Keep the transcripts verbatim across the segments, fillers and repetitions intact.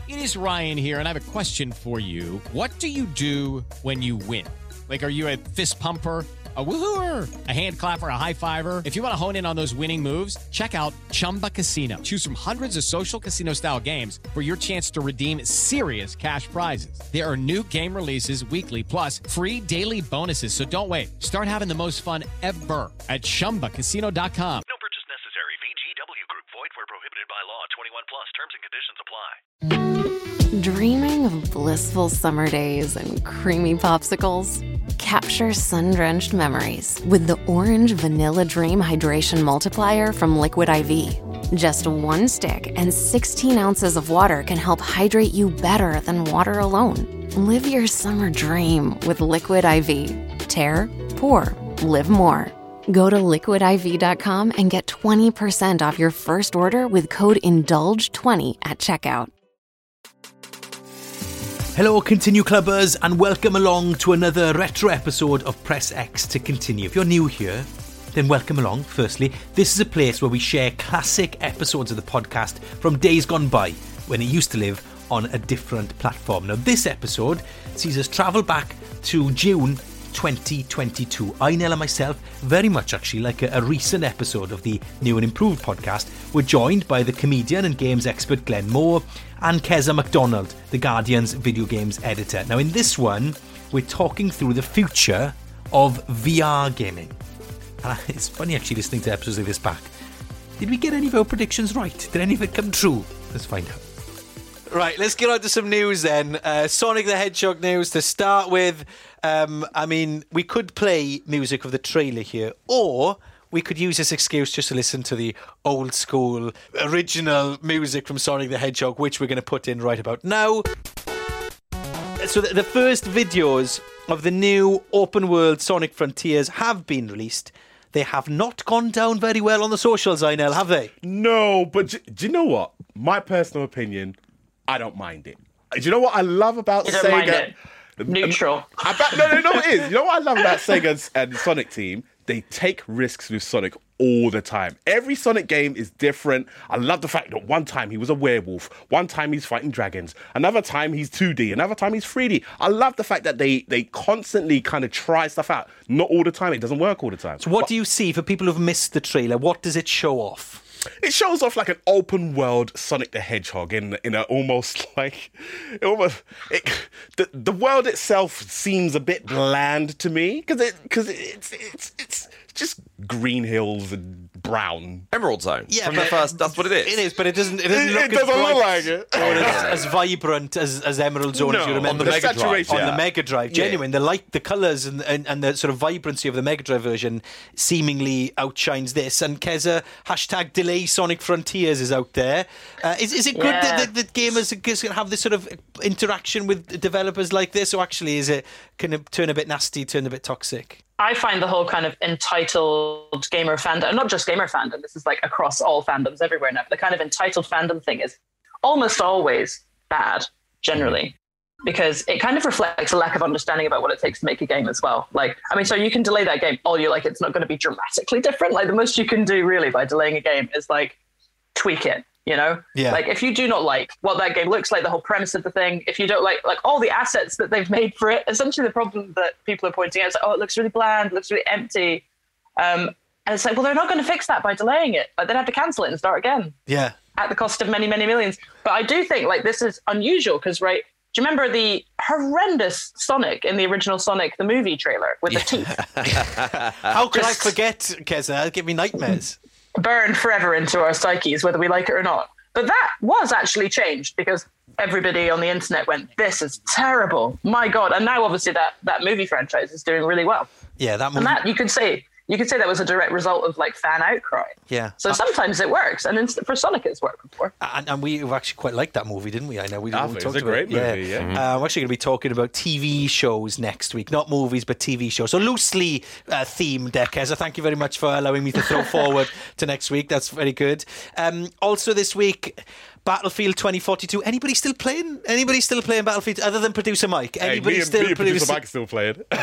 It is Ryan here, and I have a question for you. What do you do when you win? Like, are you a fist pumper, a woohooer, a hand clapper, a high fiver? If you want to hone in on those winning moves, check out Chumba Casino. Choose from hundreds of social casino-style games for your chance to redeem serious cash prizes. There are new game releases weekly, plus free daily bonuses. So don't wait. Start having the most fun ever at chumba casino dot com. No purchase necessary. V G W Group. Void where prohibited by law. twenty-one plus. Terms and conditions apply. Dreaming of blissful summer days and creamy popsicles? Capture sun-drenched memories with the Orange Vanilla Dream Hydration Multiplier from Liquid I V. Just one stick and sixteen ounces of water can help hydrate you better than water alone. Live your summer dream with Liquid I V. Tear, pour, live more. Go to liquid I V dot com and get twenty percent off your first order with code indulge twenty at checkout. Hello, Continue Clubbers, and welcome along to another retro episode of Press X to Continue. If you're new here, then welcome along. Firstly, this is a place where we share classic episodes of the podcast from days gone by when it used to live on a different platform. Now, this episode sees us travel back to June twenty twenty-two. I, Nell, and myself, very much actually like a, a recent episode of the New and Improved podcast, we're joined by the comedian and games expert Glenn Moore and Keza MacDonald, The Guardian's video games editor. Now, in this one, we're talking through the future of V R gaming. And it's funny actually listening to episodes like this back. Did we get any of our predictions right? Did any of it come true? Let's find out. Right, let's get on to some news then. Uh, Sonic the Hedgehog news to start with. Um, I mean, we could play music of the trailer here, or we could use this excuse just to listen to the old school original music from Sonic the Hedgehog, which we're going to put in right about now. So the, the first videos of the new open world Sonic Frontiers have been released. They have not gone down very well on the socials, I know, have they? No, but do, do you know what? My personal opinion, I don't mind it. Do you know what I love about you don't Sega? Mind it. Neutral. I bet, no, no, no, it is. You know what I love about Sega's and Sonic team? They take risks with Sonic all the time. Every Sonic game is different. I love the fact that one time he was a werewolf, one time he's fighting dragons, another time he's two D, another time he's three D. I love the fact that they they constantly kind of try stuff out. Not all the time. It doesn't work all the time. So what but, do you see for people who've missed the trailer? What does it show off? It shows off like an open world Sonic the Hedgehog in in a almost like almost it, the the world itself seems a bit bland to me because it because it's it's it's just green hills and brown Emerald Zone. Yeah, from the first. That's what it is. It is, but it doesn't. It doesn't It, look it doesn't as look bright like it. or as, as vibrant as, as Emerald Zone, No, as you remember. on the Mega Drive. saturation. On Yeah. the Mega Drive, genuine. Yeah. The light, the colours, and, and and the sort of vibrancy of the Mega Drive version seemingly outshines this. And Keza, hashtag delay Sonic Frontiers is out there. Uh, is is it good Yeah. that, that, that gamers are going to have this sort of interaction with developers like this, or actually is it kind of turn a bit nasty, turn a bit toxic? I find the whole kind of entitled gamer fandom, not just gamer fandom, this is like across all fandoms everywhere now, the kind of entitled fandom thing is almost always bad, generally, because it kind of reflects a lack of understanding about what it takes to make a game as well. Like, I mean, so you can delay that game all you like, it's not going to be dramatically different. Like, the most you can do really by delaying a game is like tweak it. You know, Yeah. like if you do not like what that game looks like, the whole premise of the thing, if you don't like like all the assets that they've made for it, essentially the problem that people are pointing out is like, oh, it looks really bland, it looks really empty. Um, and it's like, well, they're not going to fix that by delaying it. Like, they'd have to cancel it and start again Yeah. at the cost of many, many millions. But I do think like this is unusual because, right, do you remember the horrendous Sonic in the original Sonic, the movie trailer with the teeth? How could Just- I forget, Keza? It'll give me nightmares. Burned forever into our psyches, whether we like it or not. But that was actually changed because everybody on the internet went, this is terrible. My God. And now obviously that, that movie franchise is doing really well. Yeah, that And movie. that you could say, you could say that was a direct result of like fan outcry. Yeah. So sometimes it works. And then for Sonic it's worked before. And, and we actually quite liked that movie, didn't we? I know we, I we thought it talked was a about great it. movie, yeah. Uh, we're actually going to be talking about T V shows next week, not movies, but T V shows. So loosely uh, themed, Keza. Thank you very much for allowing me to throw forward to next week. That's very good. Um, also this week, Battlefield twenty forty-two. Anybody still playing? Anybody still playing Battlefield other than producer Mike? Hey, Anybody me and, still me and producer producer- Mike are still playing. No,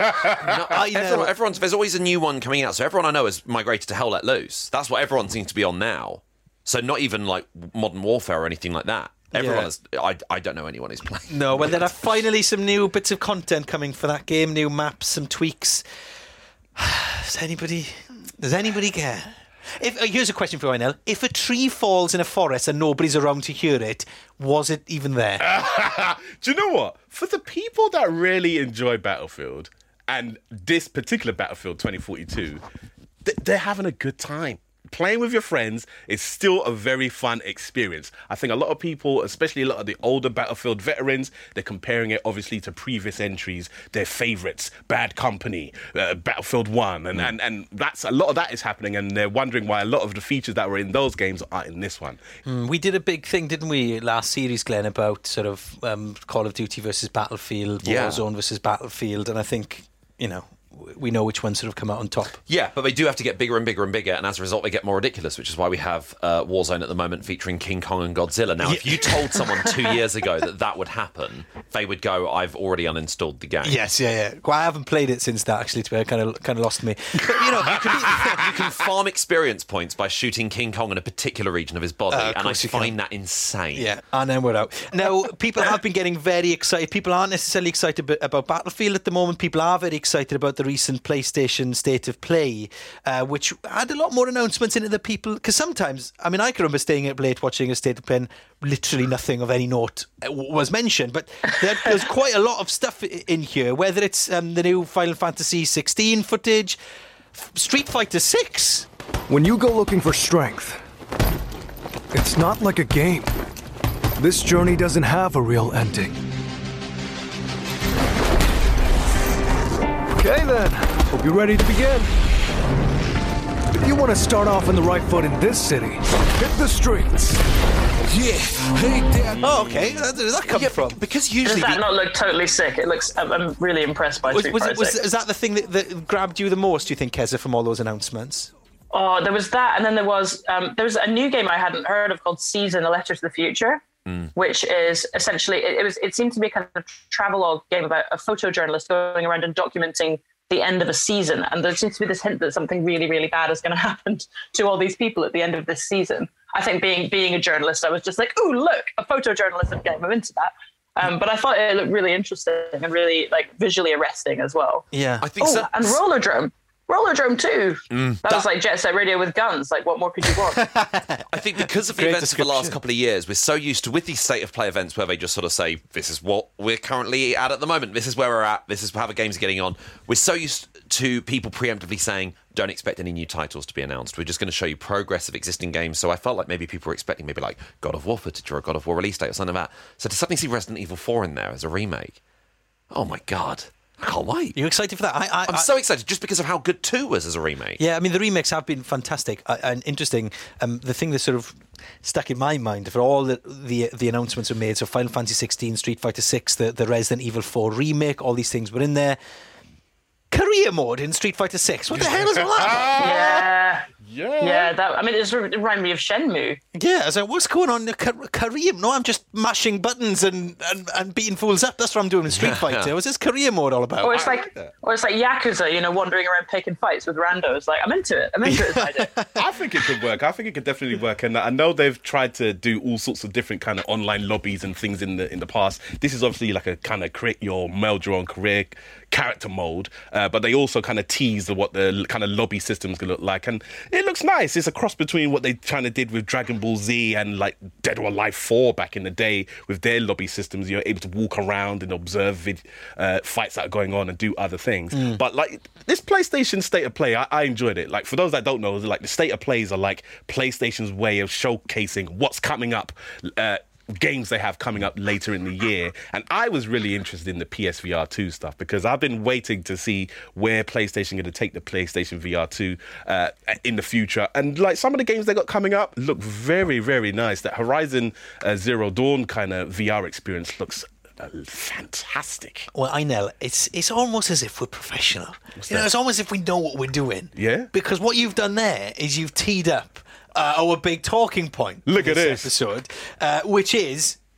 I know. everyone, everyone's there's always a new one coming out, so everyone I know has migrated to Hell Let Loose. That's what everyone seems to be on now. So not even like Modern Warfare or anything like that. Everyone Yeah. is. I, I don't know anyone who's playing. No, well, there are finally some new bits of content coming for that game, new maps, some tweaks. Does anybody, does anybody care? If, uh, here's a question for you, Nell. If a tree falls in a forest and nobody's around to hear it, was it even there? Do you know what? For the people that really enjoy Battlefield and this particular Battlefield twenty forty-two, th- they're having a good time. Playing with your friends is still a very fun experience. I think a lot of people, especially a lot of the older Battlefield veterans, they're comparing it obviously to previous entries, their favourites, Bad Company, uh, Battlefield one, and, and and that's a lot of that is happening, and they're wondering why a lot of the features that were in those games aren't in this one. Mm, we did a big thing, didn't we, last series, Glenn, about sort of um, Call of Duty versus Battlefield, Yeah. Warzone versus Battlefield, and I think, you know, we know which ones sort of come out on top. Yeah, but they do have to get bigger and bigger and bigger, and as a result, they get more ridiculous, which is why we have uh, Warzone at the moment featuring King Kong and Godzilla. Now, if you told someone two years ago that that would happen, they would go, I've already uninstalled the game. Yes, yeah, yeah. Well, I haven't played it since that, actually, to be honest, kind of, kind of lost me. But, you know, You can, you can farm experience points by shooting King Kong in a particular region of his body, Uh, of and I course you find can. that insane. yeah, and then we're out. Now, people have been getting very excited. People aren't necessarily excited ab- about Battlefield at the moment. People are very excited about the recent PlayStation State of Play, uh, which had a lot more announcements into the people. Because sometimes, I mean, I can remember staying up late watching a State of Play and literally nothing of any note w- was mentioned. But there, there's quite a lot of stuff i- in here, whether it's um, the new Final Fantasy sixteen footage, F- Street Fighter six. When you go looking for strength, it's not like a game. This journey doesn't have a real ending. Okay then, hope you're ready to begin. If you want to start off on the right foot in this city, hit the streets. Yeah, hey there. Oh, okay. Where did that come Yeah, from? because Does usually that the- not look totally sick? It looks. I'm, I'm really impressed by Was, Street was, Fighter it, was, six. is that the thing that, that grabbed you the most, do you think, Keza, from all those announcements? Oh, there was that, and then there was um, there was a new game I hadn't heard of called Season: A Letter to the Future, which is essentially it, it was it seemed to be a kind of travelogue game about a photojournalist going around and documenting the end of a season, and there seems to be this hint that something really, really bad is going to happen to all these people at the end of this season. I think being being a journalist, I was just like, "Ooh, look, a photojournalism game! I'm into that." Um, but I thought it looked really interesting and really like visually arresting as well. Yeah. I think Oh, so. and Rollerdrome. Rollerdrome two. Mm. that, was like Jet Set Radio with guns. Like, what more could you want? I think because of the Great events of the last description. couple of years, we're so used to with these state of play events where they just sort of say, "This is what we're currently at at the moment. This is where we're at. This is how the game's getting on." We're so used to people preemptively saying, "Don't expect any new titles to be announced. We're just going to show you progress of existing games." So I felt like maybe people were expecting maybe like God of War footage or a God of War release date or something like that. So to suddenly see Resident Evil four in there as a remake, oh my god, I can't wait. You excited for that? I, I, I'm I, so excited just because of how good two was as a remake. Yeah, I mean, the remakes have been fantastic uh, and interesting. Um, the thing that sort of stuck in my mind for all the the, the announcements were made, so Final Fantasy sixteen, Street Fighter six, the, the Resident Evil four remake, all these things were in there. Career mode in Street Fighter six. What the hell is all that yeah. Yeah. Yeah, that. I mean, it just reminded me of Shenmue. about? Yeah, I was like, what's going on? Ca- career? No, I'm just mashing buttons and, and, and beating fools up. That's what I'm doing in Street Fighter. What's this career mode all about? Or it's like, or it's like Yakuza, you know, wandering around picking fights with randos. Like, I'm into it. I'm into it. I do. I think it could work. I think it could definitely work, and I know they've tried to do all sorts of different kind of online lobbies and things in the in the past. This is obviously like a kind of create your meld-your-own career character mode, uh, but they also kind of tease what the kind of lobby systems can look like, and it looks nice. It's a cross between what they kind of did with Dragon Ball Z and like Dead or Alive four back in the day with their lobby systems. You're able to walk around and observe vid- uh, fights that are going on and do other things. Mm. But like this PlayStation State of Play, I-, I enjoyed it. Like for those that don't know, like the State of Plays are like PlayStation's way of showcasing what's coming up. Uh, games they have coming up later in the year, and I was really interested in the P S V R two stuff because I've been waiting to see where PlayStation going to take the PlayStation V R two uh, in the future, and like some of the games they got coming up look very very nice. That Horizon uh, Zero Dawn kind of V R experience looks uh, fantastic. Well, I know it's it's almost as if we're professional. You know, that? it's almost as if we know what we're doing. Yeah. Because what you've done there is you've teed up uh, our big talking point. Look for at this this. episode, uh, which is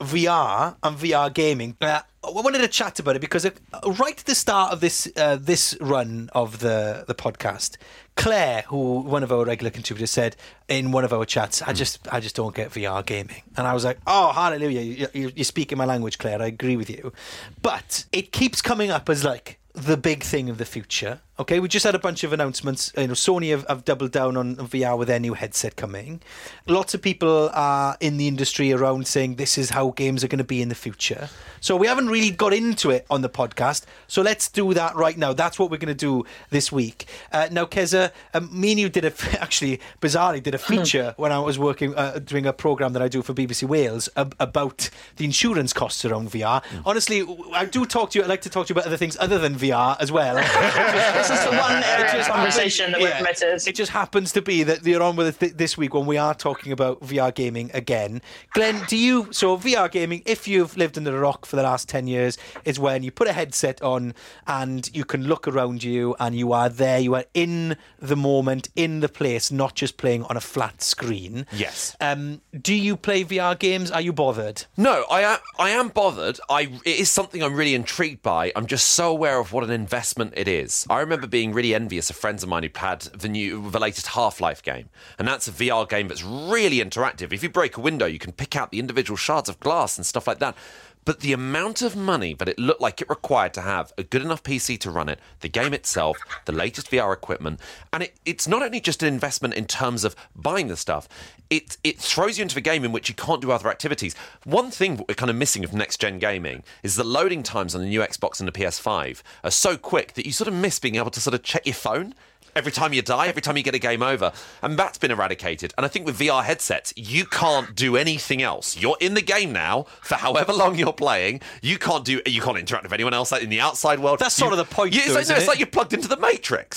V R and V R gaming. Uh, I wanted to chat about it because uh, right at the start of this uh, this run of the the podcast, Claire, who one of our regular contributors, said in one of our chats, "I just I just don't get V R gaming," and I was like, "Oh, hallelujah! You, you, you're speaking my language, Claire. I agree with you." But it keeps coming up as like the big thing of the future. Okay, we just had a bunch of announcements. You know, Sony have, have doubled down on V R with their new headset coming. Lots of people are in the industry around saying this is how games are going to be in the future. So we haven't really got into it on the podcast. So let's do that right now. That's what we're going to do this week. Uh, now, Keza, um, me and you did a actually bizarrely did a feature when I was working uh, doing a program that I do for B B C Wales ab- about the insurance costs around V R. Mm. Honestly, I do talk to you. I like to talk to you about other things other than V R as well. This is the one area of conversation that we're committed. It just happens to be that you're on with it th- this week when we are talking about V R gaming again. Glenn, do you... So V R gaming, if you've lived under a rock for the last ten years, is when you put a headset on and you can look around you and you are there, you are in the moment, in the place, not just playing on a flat screen. Yes. Um, do you play V R games? Are you bothered? No, I am, I am bothered. I, it is something I'm really intrigued by. I'm just so aware of what an investment it is. I remember being really envious of friends of mine who had the new, the latest Half-Life game, and that's a V R game that's really interactive. If you break a window, you can pick out the individual shards of glass and stuff like that. But the amount of money that it looked like it required to have a good enough P C to run it, the game itself, the latest V R equipment, and it, it's not only just an investment in terms of buying the stuff, it it throws you into a game in which you can't do other activities. One thing that we're kind of missing of next-gen gaming is the loading times on the new Xbox and the P S five are so quick that you sort of miss being able to sort of check your phone every time you die, every time you get a game over. And that's been eradicated. And I think with V R headsets, you can't do anything else. You're in the game now for however long you're playing. You can't do, you can't interact with anyone else in the outside world. That's you, sort of the point, you, it's, though, like, isn't no, it's it? like you're plugged into the Matrix.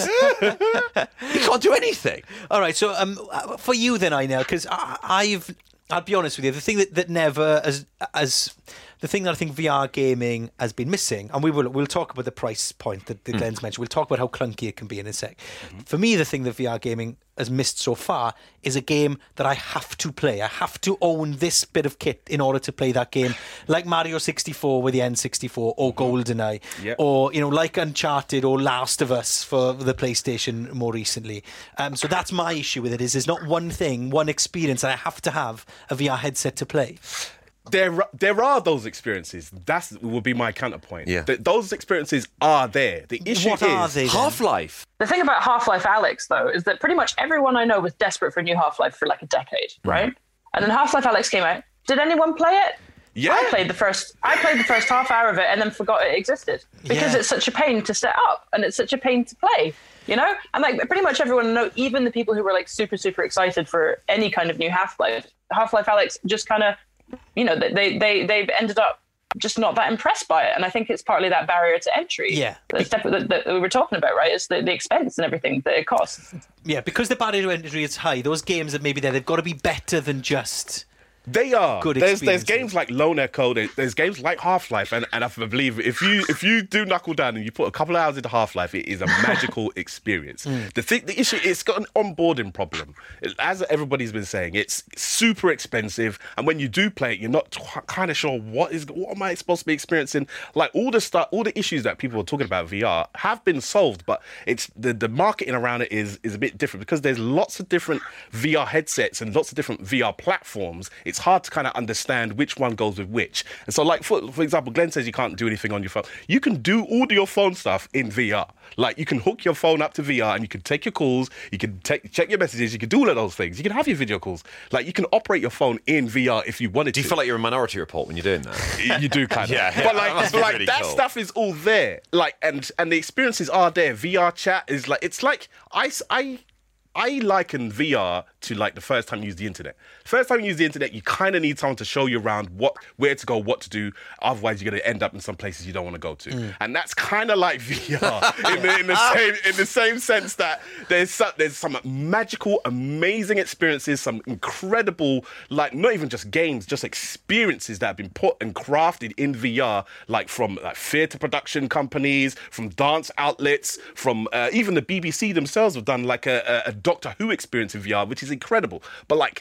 You can't do anything. All right, so um, for you then, I know, because I've, I'll be honest with you, the thing that, that never, as as the thing that I think V R gaming has been missing, and we will we'll talk about the price point that, that Glenn's mm. mentioned. We'll talk about how clunky it can be in a sec. Mm-hmm. For me, the thing that V R gaming has missed so far is a game that I have to play. I have to own this bit of kit in order to play that game, like Mario sixty-four with the N sixty-four, or GoldenEye, yep. or you know, like Uncharted or Last of Us for the PlayStation more recently. Um, so that's my issue with it. Is there's not one thing, one experience that I have to have a V R headset to play. There, there are those experiences. That would be my counterpoint. Yeah. Th- those experiences are there. The issue What is are they, then? Half-Life. The thing about Half-Life Alyx, though, is that pretty much everyone I know was desperate for a new Half-Life for like a decade, right? Mm. And then Half-Life Alyx came out. Did anyone play it? Yeah. I played the first. I played the first half hour of it and then forgot it existed because Yeah. it's such a pain to set up and it's such a pain to play. You know, and like pretty much everyone I know, even the people who were like super super excited for any kind of new Half-Life, Half-Life Alyx just kind of, you know, they they they've ended up just not that impressed by it, and I think it's partly that barrier to entry. Yeah, that, that, that we were talking about, right? It's the, the expense and everything that it costs. Yeah, because the barrier to entry is high. Those games that maybe there, they've got to be better than just. They are. Good there's there's experiences. games like Lone Echo. There's, there's games like Half-Life, and, and I believe if you if you do knuckle down and you put a couple of hours into Half-Life, it is a magical experience. Mm. The thing, the issue, it's got an onboarding problem. As everybody's been saying, it's super expensive, and when you do play it, you're not t- kind of sure what is what am I supposed to be experiencing. Like all the stuff, all the issues that people are talking about V R have been solved, but it's the the marketing around it is is a bit different because there's lots of different V R headsets and lots of different V R platforms. It's hard to kind of understand which one goes with which. And so, like, for, for example, Glenn says you can't do anything on your phone. You can do all your phone stuff in V R. Like, you can hook your phone up to V R and you can take your calls, you can take, check your messages, you can do all of those things. You can have your video calls. Like, you can operate your phone in V R if you wanted to. Do you feel like you're a Minority Report when you're doing that? You do kind of. Yeah, yeah, but like, that must but be like really that cool. stuff is all there. Like, and and the experiences are there. V R chat is like, it's like, I, I, I liken V R to like the first time you use the internet. First time you use the internet, you kind of need someone to show you around what, where to go, what to do. Otherwise, you're going to end up in some places you don't want to go to. Mm. And that's kind of like V R in, the, in the same in the same sense that there's some, there's some magical, amazing experiences, some incredible, like not even just games, just experiences that have been put and crafted in V R, like from like theatre production companies, from dance outlets, from uh, even the B B C themselves have done like a, a, a Doctor Who experience in V R, which is incredible. But like,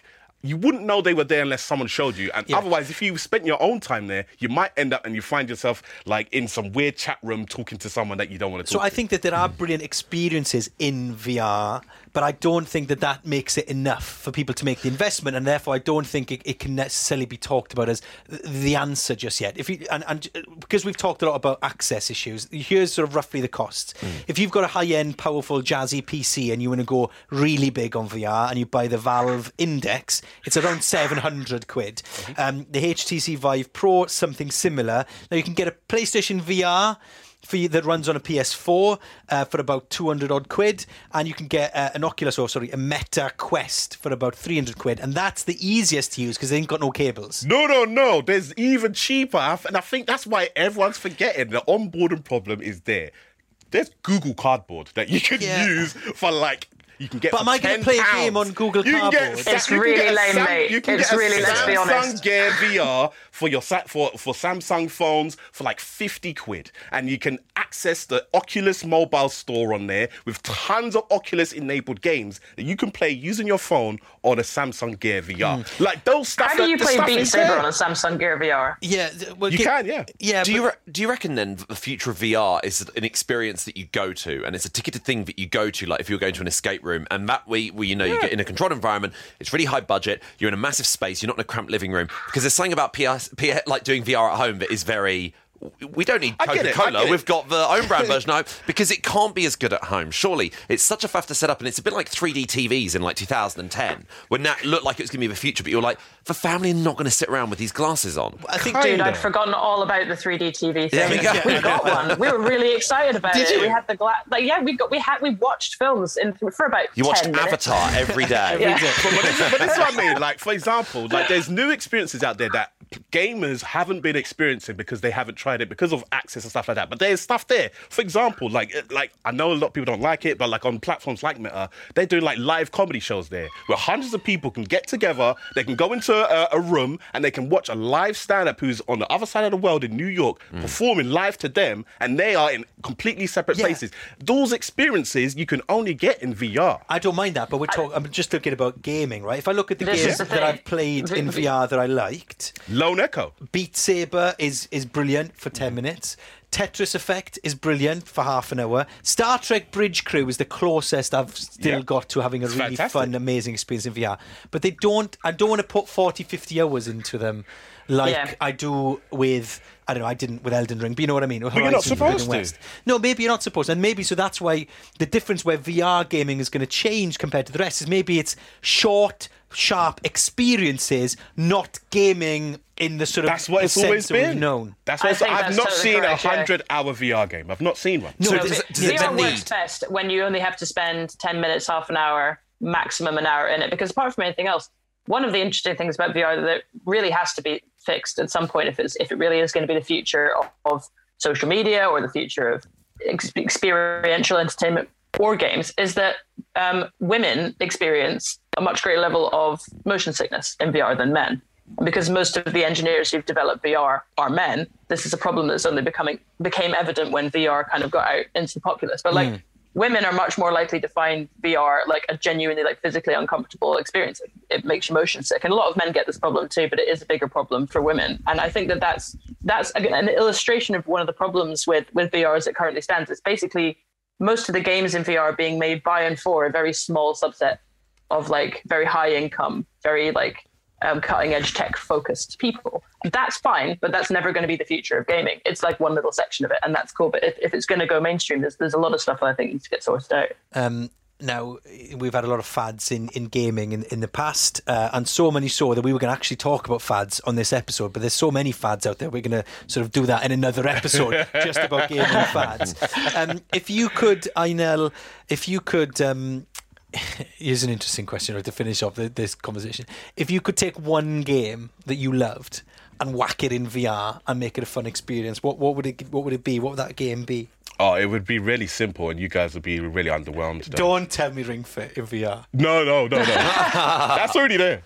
you wouldn't know they were there unless someone showed you. And Yeah. otherwise, if you spent your own time there, you might end up and you find yourself like in some weird chat room talking to someone that you don't want to So talk I to. think that there are brilliant experiences in V R, but I don't think that that makes it enough for people to make the investment, and therefore I don't think it, it can necessarily be talked about as the answer just yet. If you and, and because we've talked a lot about access issues, here's sort of roughly the costs. Mm. If you've got a high-end, powerful, jazzy P C and you want to go really big on V R and you buy the Valve Index, it's around seven hundred quid. Mm-hmm. Um, the H T C Vive Pro, something similar. Now you can get a PlayStation V R for you, that runs on a P S four uh, for about two hundred odd quid, and you can get uh, an Oculus, or sorry, a Meta Quest for about three hundred quid, and that's the easiest to use because they ain't got no cables. No, no, no. There's even cheaper, and I think that's why everyone's forgetting the onboarding problem is there. There's Google Cardboard that you can Yeah. use for like. You can get But for am I going ten to play a pounds. game on Google You can get Cardboard? Sa- It's you can really get a lame, Sam- mate. You can It's get a really, let's be honest. Samsung Gear V R for your sat for for Samsung phones for like fifty quid, and you can access the Oculus mobile store on there with tons of Oculus enabled games that you can play using your phone on a Samsung Gear V R. Mm. Like those stuff. How do that- you the play stuff Beat is Saber there. on a Samsung Gear V R? Yeah, th- well, You get- can, yeah. Yeah, Do but- you re- do you reckon then that the future of V R is an experience that you go to, and it's a ticketed thing that you go to, like if you're going to an escape room, and that way, where you know you get in a controlled environment, it's really high budget, you're in a massive space, you're not in a cramped living room, because there's something about P S, P S like doing V R at home that is very. We don't need I get it, I Coca-Cola. get it. We've got the own brand version now because it can't be as good at home. Surely it's such a faff to set up, and it's a bit like three D T Vs in like two thousand ten when that looked like it was going to be the future. But you're like, the family are not going to sit around with these glasses on. I think Dude, Kinda. I'd forgotten all about the three D T V thing. There we go. We got one. We were really excited about Did it. you? We had the glass. Like, yeah, we got. We had. We watched films in for about. You watched ten minutes. Avatar every day. Yeah. but, but, this, but this is what I mean. Like, for example, like there's new experiences out there that gamers haven't been experiencing because they haven't tried it because of access and stuff like that. But there's stuff there. For example, like like I know a lot of people don't like it, but like on platforms like Meta, they're doing like live comedy shows there where hundreds of people can get together. They can go into a, a room and they can watch a live stand-up who's on the other side of the world in New York performing live to them, and they are in completely separate Yeah. places. Those experiences you can only get in V R. I don't mind that, but we're talking. I'm just looking about gaming, right? If I look at the This is games the that thing. I've played in V R that I liked, Lone Echo. Beat Saber is is brilliant for ten minutes. Tetris Effect is brilliant for half an hour. Star Trek Bridge Crew is the closest I've still Yeah. got to having a It's really fantastic. fun, amazing experience in V R. But they don't. I don't want to put forty, fifty hours into them like Yeah. I do with. I don't know. I didn't with Elden Ring, but you know what I mean. you're not Horizon supposed Forbidden to. West. No, maybe you're not supposed to. And maybe so that's why the difference where V R gaming is going to change compared to the rest is maybe it's short, sharp experiences, not gaming in the sort of That's what the it's always sense that we've been. known. That's I what it's, think I've that's not totally seen correct, a yeah. hundred-hour V R game. I've not seen one. No, So does does it- it, does it V R need? works best when you only have to spend ten minutes, half an hour, maximum an hour in it. Because apart from anything else, one of the interesting things about V R that really has to be fixed at some point if it's if it really is going to be the future of, of social media or the future of ex- experiential entertainment or games is that um, women experience a much greater level of motion sickness in V R than men. And because most of the engineers who've developed V R are men, this is a problem that's only becoming became evident when V R kind of got out into the populace. But like women are much more likely to find V R like a genuinely like physically uncomfortable experience. It, it makes you motion sick, and a lot of men get this problem too. But it is a bigger problem for women, and I think that that's that's again, an illustration of one of the problems with with V R as it currently stands. It's basically most of the games in V R are being made by and for a very small subset of like very high income, very like um, cutting edge tech focused people. That's fine, but that's never going to be the future of gaming. It's like one little section of it, and that's cool. But if, if it's going to go mainstream, there's there's a lot of stuff that I think needs to get sorted out. Um, now, we've had a lot of fads in, in gaming in, in the past, uh, and so many so that we were going to actually talk about fads on this episode, but there's so many fads out there, we're going to sort of do that in another episode, just about gaming fads. Um, if you could, Ainel, if you could... Um, here's an interesting question to finish off this conversation. If you could take one game that you loved and whack it in V R and make it a fun experience, what, what would it what would it be? What would that game be? Oh, it would be really simple, and you guys would be really underwhelmed. Though. Don't tell me Ring Fit in V R. No, no, no, no. That's already there.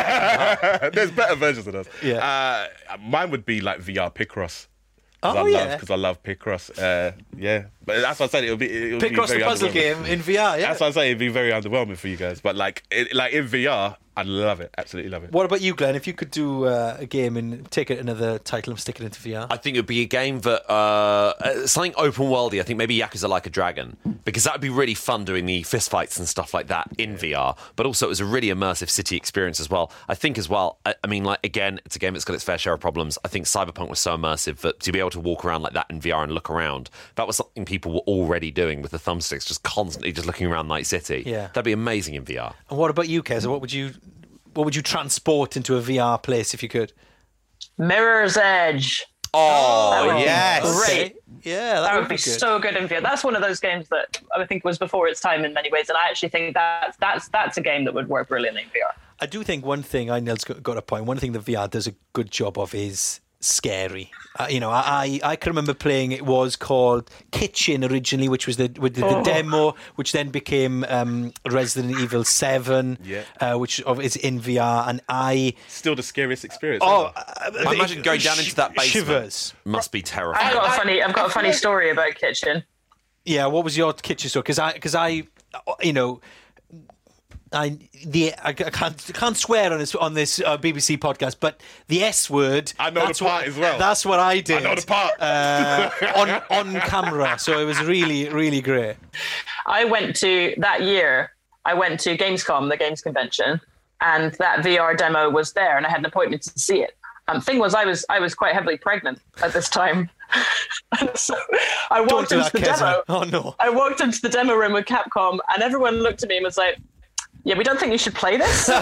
There's better versions of those. Yeah. Uh, mine would be like V R Picross. Oh, I yeah. Because I love Picross. Uh, yeah. But that's what I said. It would be. It would Picross be the very puzzle underwhelming. game in V R, yeah. That's what I say. It'd be very underwhelming for you guys. But like, it, like in V R, I love it. Absolutely love it. What about you, Glenn? If you could do uh, a game and take it another title and stick it into V R? I think it would be a game that, uh, uh, something open worldy. I think maybe Yakuza Like a Dragon, because that would be really fun doing the fist fights and stuff like that in V R, but also it was a really immersive city experience as well. I think as well, I, I mean, like, again, it's a game that's got its fair share of problems. I think Cyberpunk was so immersive that to be able to walk around like that in V R and look around, that was something people were already doing with the thumbsticks, just constantly just looking around Night City. Yeah. That'd be amazing in V R. And what about you, Keza? What would you, what would you transport into a V R place if you could? Mirror's Edge. Oh, That would be yes. Great. Yeah, that, That would would be be good. so good in V R. That's one of those games that I think was before its time in many ways, and I actually think that's that's that's a game that would work brilliantly in V R. I do think one thing, I Neil's got, got a point, one thing that V R does a good job of is scary. Uh, you know, I, I can remember playing, it was called Kitchen originally, which was the with the, the Oh. demo, which then became um, Resident Evil seven, Yeah. uh, which of- is in V R, and I... Still the scariest experience. Oh, ever. uh, I imagine going down into that basement Shivers. must be I've terrifying. got a funny I've got a funny story about Kitchen. Yeah, what was your kitchen story? Because I, because I, you know, I the I can't can't swear on this on this uh, B B C podcast, but the S word. I know the that's part what, as well. That's what I did. I know the part. uh, on on camera. So it was really really great. I went to that year. I went to Gamescom, the games convention, and that V R demo was there, and I had an appointment to see it. Um, thing was, I was I was quite heavily pregnant at this time, and so I Don't walked do into that, the Keza. demo. Oh no. I walked into the demo room with Capcom, and everyone looked at me and was like, "Yeah, we don't think you should play this." So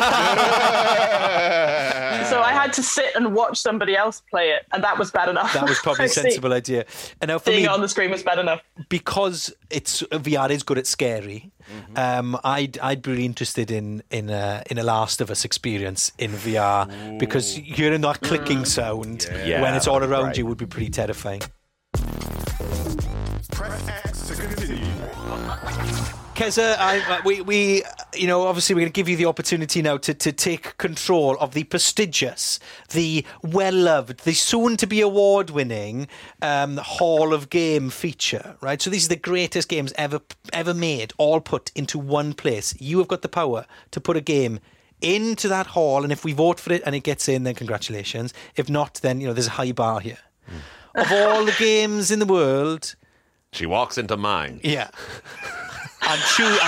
I had to sit and watch somebody else play it, and that was bad enough. That was probably a Actually, sensible idea. And now for Seeing me, it on the screen was bad enough. because it's V R is good at scary. Mm-hmm. Um, I'd I'd be really interested in in a in a Last of Us experience in V R because hearing that clicking sound Yeah, when it's all that'd be around great. you would be pretty terrifying. Press X to continue. Keza, I, uh, we, we, you know, obviously we're going to give you the opportunity now to, to take control of the prestigious, the well-loved, the soon-to-be award-winning um, Hall of Game feature, right? So these are the greatest games ever ever made, all put into one place. You have got the power to put a game into that hall, and if we vote for it and it gets in, then congratulations. If not, then, you know, there's a high bar here. Of all the games in the world... She walks into mine. Yeah. And choose...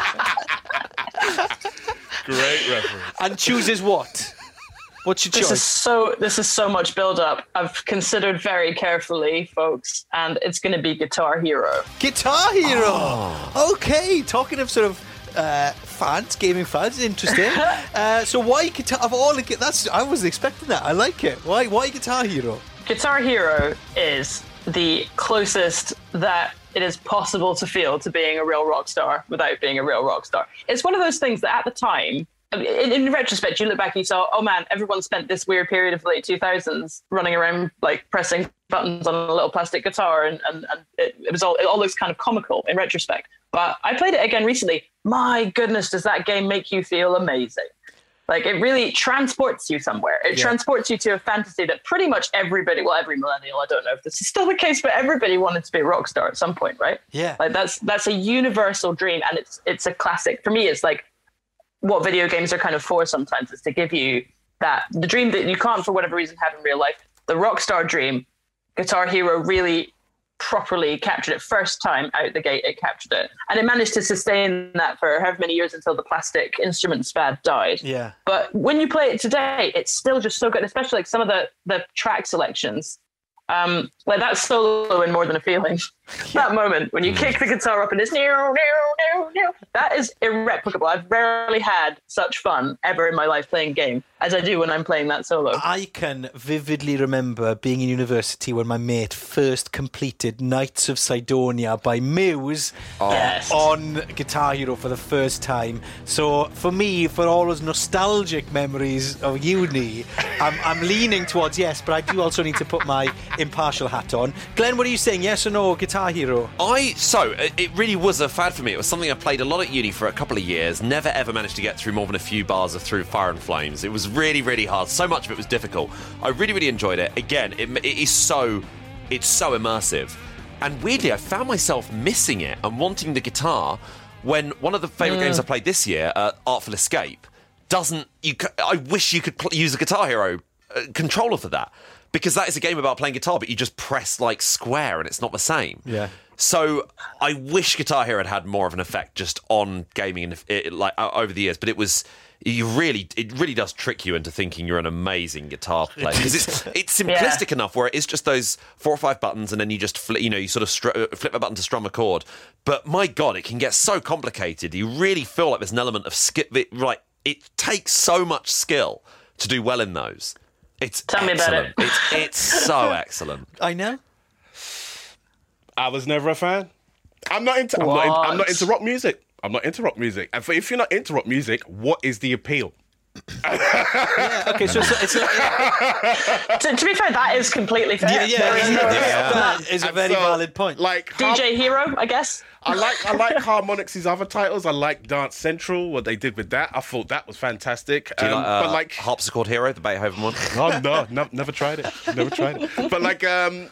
Great reference. And chooses what? What's your This choice? is so. This is so much build up. I've considered very carefully, folks, and it's going to be Guitar Hero. Guitar Hero. Okay, talking of sort of uh, fans, gaming fans, interesting. uh, so why Guitar? Of all the, ga- that's I wasn't expecting that. I like it. Why? Why Guitar Hero? Guitar Hero is the closest that it is possible to feel to being a real rock star without being a real rock star. It's one of those things that at the time, in, in retrospect, you look back and you saw, oh man, everyone spent this weird period of the late two thousands running around like pressing buttons on a little plastic guitar, and, and, and it, it was all it all looks kind of comical in retrospect. But I played it again recently. My goodness, does that game make you feel amazing? Like, it really transports you somewhere. It Yeah. transports you to a fantasy that pretty much everybody, well, every millennial, I don't know if this is still the case, but everybody wanted to be a rock star at some point, right? Yeah. Like, that's that's a universal dream, and it's it's a classic. For me, it's like what video games are kind of for sometimes, is to give you that, the dream that you can't, for whatever reason, have in real life. The rock star dream, Guitar Hero really properly captured it. First time out the gate, it captured it. And it managed to sustain that for however many years until the plastic instruments fad died. Yeah. But when you play it today, it's still just so good, especially like some of the, the track selections. Um, like that solo in More Than a Feeling, that moment when you kick the guitar up and it's new, new, new, new, that is irreplicable. I've rarely had such fun ever in my life playing a game as I do when I'm playing that solo. I can vividly remember being in university when my mate first completed Knights of Sidonia by Muse Yes. on Guitar Hero for the first time. So for me, for all those nostalgic memories of uni, I'm, I'm leaning towards yes, but I do also need to put my impartial hat on. Glenn, what are you saying? Yes or no, Guitar Hero? I so it it really was a fad for me. It was something I played a lot at uni for a couple of years. Never ever managed to get through more than a few bars of Through Fire and Flames. It was really really hard. So much of it was difficult. I really really enjoyed it. Again, it, it is so it's so immersive. And weirdly, I found myself missing it and wanting the guitar when one of the favourite games I played this year, uh, Artful Escape, doesn't. You, c- I wish you could pl- use a Guitar Hero uh, controller for that, because that is a game about playing guitar, but you just press like square and it's not the same. Yeah. So I wish Guitar Hero had had more of an effect just on gaming and it, like uh, over the years, but it was. You really, it really does trick you into thinking you're an amazing guitar player, because it's it's simplistic yeah. enough where it is just those four or five buttons, and then you just fl- you know you sort of str- flip a button to strum a chord. But my God, it can get so complicated. You really feel like there's an element of skill. Right, it takes so much skill to do well in those. It's Tell excellent. me about it. It's it's so excellent. I know. I was never a fan. I'm not into. I'm not, in, I'm not into rock music. I'm not into rock music. And for, if you're not into rock music, what is the appeal? yeah, okay, so it's, it's, it's to, to be fair, that is completely fair. Yeah, yeah, There is no- yeah. That is a And very so, valid point. Like D J Hero, I guess. I like I like Harmonix's other titles. I like Dance Central, what they did with that. I thought that was fantastic. Do you Um, like, uh, but like Harpsichord Hero, the Beethoven one? Oh no, no, never tried it. Never tried it. But like, um,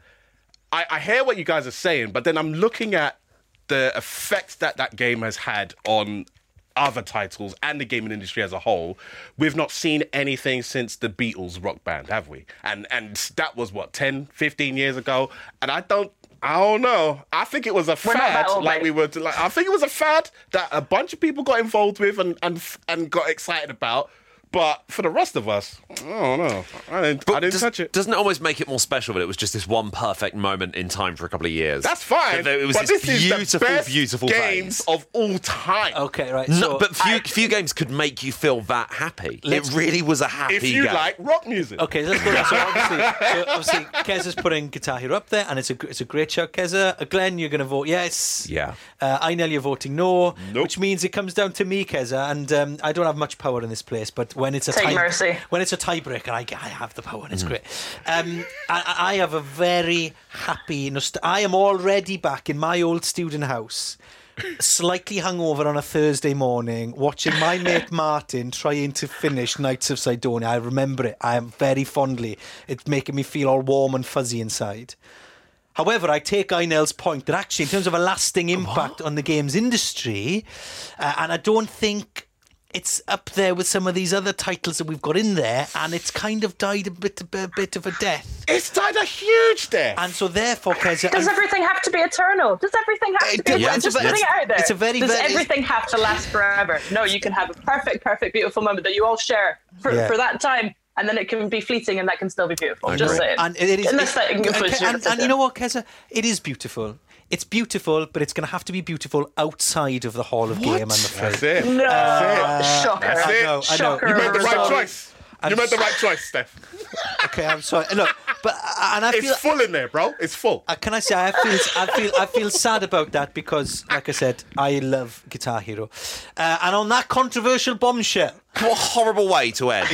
I, I hear what you guys are saying, but then I'm looking at the effect that that game has had on other titles and the gaming industry as a whole. We've not seen anything since the Beatles rock band, have we? And and that was what, ten, fifteen years ago. And I don't. I don't know. I think it was a We're not that fad, old, like mate. we were. Like, I think it was a fad that a bunch of people got involved with and and and got excited about. But for the rest of us, I don't know. I didn't, I didn't does, touch it. Doesn't it almost make it more special that it was just this one perfect moment in time for a couple of years? That's fine. That It was but this, this beautiful, is the best beautiful games phase. of all time. Okay, right. No, So, but few few games could make you feel that happy. Let's- It really was a happy If you game. like rock music. okay, let's go. So obviously, so obviously, Kez is putting Guitar Hero up there, and it's a gr- it's a great shout, Keza. Uh, Glenn, you're going to vote yes. Yeah. Uh, I know you're voting no, Nope. which means it comes down to me, Keza, and um, I don't have much power in this place. But when it's a Take tie, mercy. when it's a tiebreaker, I, I have the power, and it's great. Um, I, I have a very happy. Nost- I am already back in my old student house, slightly hungover on a Thursday morning, watching my mate Martin trying to finish Knights of Sidonia. I remember it. I am very fondly. It's making me feel all warm and fuzzy inside. However, I take Einel's point that actually, in terms of a lasting impact on the games industry, uh, and I don't think it's up there with some of these other titles that we've got in there, and it's kind of died a bit, a bit of a death. It's died a huge death. And so, therefore, Keza, Does everything have to be eternal? Does everything have to It be does- eternal? it's a Just ve- putting it out there. it's a very, Does very- everything have to last forever? No, you can have a perfect, perfect, beautiful moment that you all share for, Yeah. for that time, and then it can be fleeting, and that can still be beautiful. I Just agree. saying. And it is, Unless it- that influences your and, and decision. you know what, Keza? It is beautiful. It's beautiful, but it's going to have to be beautiful outside of the Hall of Game, I'm afraid. That's it. No, That's it. shocker. That's it. I know, I know. Shocker. You made the right Sorry. choice. I'm You made the s- right choice, Steph. Okay, I'm sorry. Look, but uh, and I It's feel. full in there, bro. It's full. Uh, can I say I feel I feel I feel sad about that because, like I said, I love Guitar Hero, uh, and on that controversial bombshell, What a horrible way to end.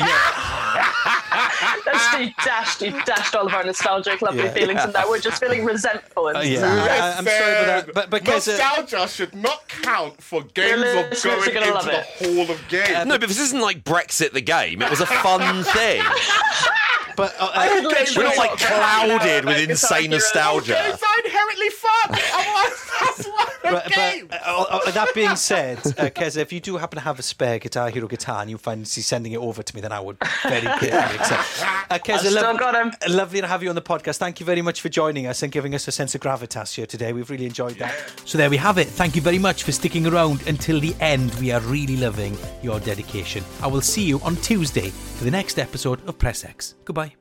That's you dashed, you dashed all of our nostalgic, lovely Yeah. feelings, and now we're just feeling resentful. And Uh, yeah. sad. I- I'm sorry about that, but- because, uh, nostalgia should not count for games Your of listeners going are gonna into love the it. Hall of Games. No, but this isn't like Brexit the game. It was a fun thing. but uh, I uh, would literally We're not like talk clouded with about insane Guitar Hero. nostalgia. Games are inherently fun. Otherwise, that's why they're but, games. but uh, uh, that being said, uh, Keza, if you do happen to have a spare Guitar Hero guitar and you fancy sending it over to me, then I would very gratefully accept. Uh, Keza, I've still lov- got him. lovely to have you on the podcast. Thank you very much for joining us and giving us a sense of gravitas here today. We've really enjoyed that. So there we have it. Thank you very much for sticking around until the end. We are really loving your dedication. I will see you on Tuesday for the next episode of Press X. Goodbye.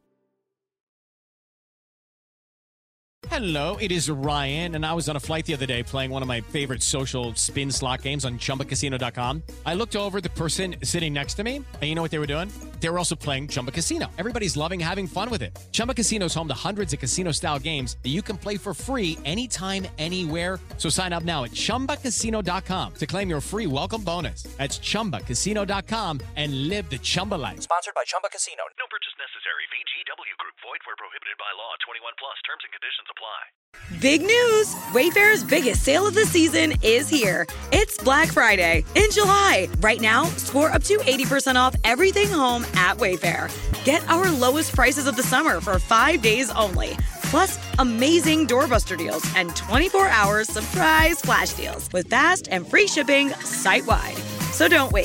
Hello, it is Ryan, and I was on a flight the other day playing one of my favorite social spin slot games on Chumba Casino dot com. I looked over at the person sitting next to me, and you know what they were doing? They were also playing Chumba Casino. Everybody's loving having fun with it. Chumba Casino is home to hundreds of casino-style games that you can play for free anytime, anywhere. So sign up now at Chumba Casino dot com to claim your free welcome bonus. That's Chumba Casino dot com and live the Chumba life. Sponsored by Chumba Casino. No purchase necessary. V G W Group. Void where prohibited by law. twenty-one plus. Terms and conditions apply. Big news! Wayfair's biggest sale of the season is here. It's Black Friday in July. Right now, score up to eighty percent off everything home at Wayfair. Get our lowest prices of the summer for five days only. Plus, amazing doorbuster deals and twenty-four hour surprise flash deals with fast and free shipping site-wide. So don't wait.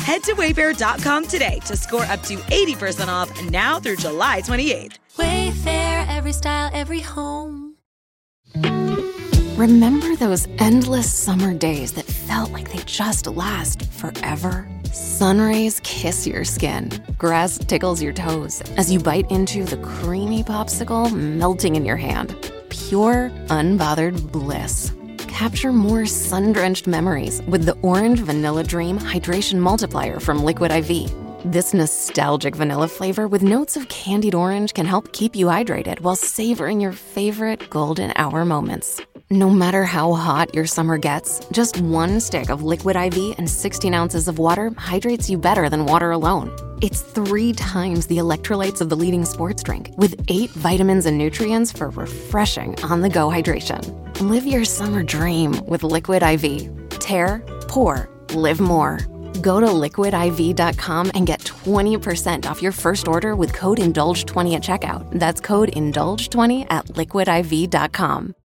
Head to wayfair dot com today to score up to eighty percent off now through July twenty-eighth. Wayfair, every style, every home. Remember those endless summer days that felt like they just last forever? Sun rays kiss your skin. Grass tickles your toes as you bite into the creamy popsicle melting in your hand. Pure, unbothered bliss. Capture more sun-drenched memories with the Orange Vanilla Dream Hydration Multiplier from Liquid I V. This nostalgic vanilla flavor with notes of candied orange can help keep you hydrated while savoring your favorite golden hour moments. No matter how hot your summer gets, just one stick of Liquid I V and sixteen ounces of water hydrates you better than water alone. It's three times the electrolytes of the leading sports drink, with eight vitamins and nutrients for refreshing on-the-go hydration. Live your summer dream with Liquid I V. Tear, pour, live more. Go to liquid I V dot com and get twenty percent off your first order with code indulge twenty at checkout. That's code indulge twenty at liquid I V dot com.